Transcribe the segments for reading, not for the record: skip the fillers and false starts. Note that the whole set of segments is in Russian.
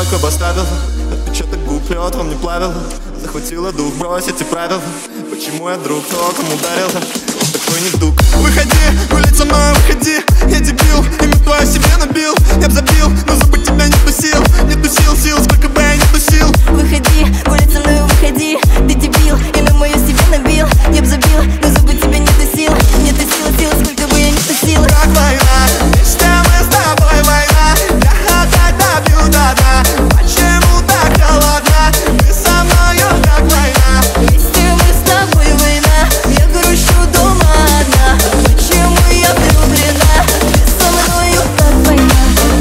только бы оставила отпечаток губ, лед во мне плавил. Захватила дух бросить и правил. Почему я друг током ударил? Такой недуг. Выходи, гулять со мной, выходи. Я дебил, имя твое себе набил. Я б забил, но забыть тебя нету сил. Нету сил, сколько бы я не тусил. Выходи, гулять со мной, выходи. Ты дебил, имя мое себе набил. Я б забил, но забыть тебя нету сил. Нету сил, сколько бы я не тусил. Как война, вместе мы с тобой война. Я опять добью до дна. Почему так холодно? Ты со мною как война. Вместе мы с тобой война. Я грущу дома одна. Почему я влюблена? Ты со мною как война.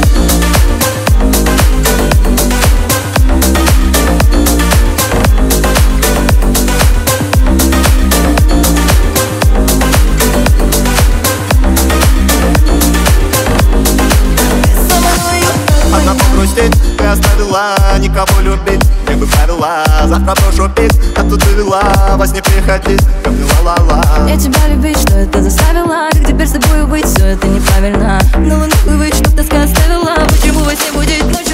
Ты оставила никого любить. Мне бы правила, завтра брошу пить. А тут довела, во сне приходить ко мне ла-ла-ла. Я тебя любить, что это заставила? Как теперь с тобой быть, все это неправильно. Но унылый, что тоска оставила. Почему во сне будет ночью?